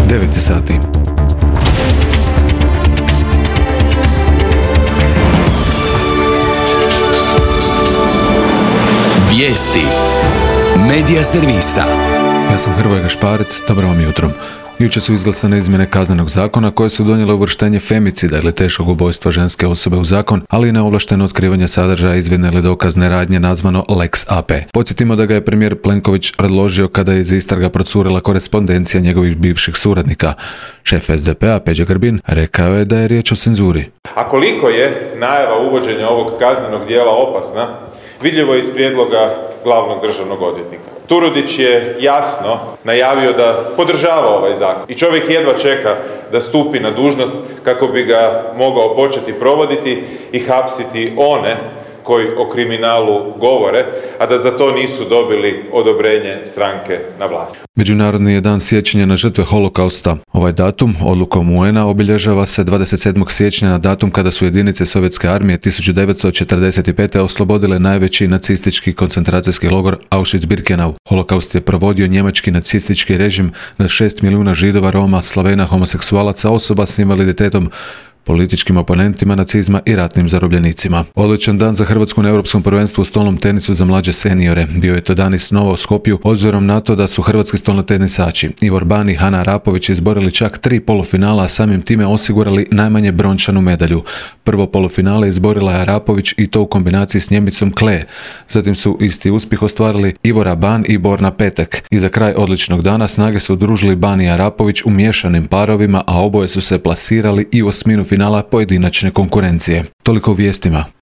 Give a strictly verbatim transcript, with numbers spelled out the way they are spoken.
devet sati. Vijesti Medija servisa. Ja sam Hrvoje Gašparec, dobro vam jutro. Jučer su izglasane izmjene kaznenog zakona koje su donijele uvrštenje femicida ili teškog ubojstva ženske osobe u zakon, ali i neovlašteno otkrivanje sadržaja izvidne ili dokazne radnje nazvano Lex A P. Podsjetimo da ga je premijer Plenković predložio kada je iz istraga procurila korespondencija njegovih bivših suradnika. Šef S D P-a Peđa Grbin rekao je da je riječ o cenzuri. A koliko je najava uvođenja ovog kaznenog djela opasna, vidljivo je iz prijedloga glavnog državnog odvjetnika. Turudić je jasno najavio da podržava ovaj zakon i čovjek jedva čeka da stupi na dužnost kako bi ga mogao početi provoditi i hapsiti one koji o kriminalu govore, a da za to nisu dobili odobrenje stranke na vlasti. Međunarodni je dan sjećanja na žrtve holokausta. Ovaj datum, odlukom U N A, obilježava se dvadeset sedmog siječnja na datum kada su jedinice Sovjetske armije tisuću devetsto četrdeset pete. oslobodile najveći nacistički koncentracijski logor Auschwitz-Birkenau. Holokaust je provodio njemački nacistički režim nad šest milijuna Židova, Roma, Slavena, homoseksualaca, osoba s invaliditetom, političkim oponentima nacizma i ratnim zarobljenicima. Odličan dan za Hrvatsku na Europskom prvenstvu u stolnom tenisu za mlađe seniore. Bio je to dan i snova u Skopju, obzirom na to da su hrvatski stolnotenisači Ivor Ban i Hana Arapović izborili čak tri polufinala, a samim time osigurali najmanje brončanu medalju. Prvo polufinale izborila je Arapović i to u kombinaciji s Njemicom Klee. Zatim su isti uspjeh ostvarili Ivora Ban i Borna Petek. I za kraj odličnog dana snage su udružili Ban i Arapović u miješanim parovima, a oboje su se plasirali i u osminu finala pojedinačne konkurencije. Toliko u vijestima.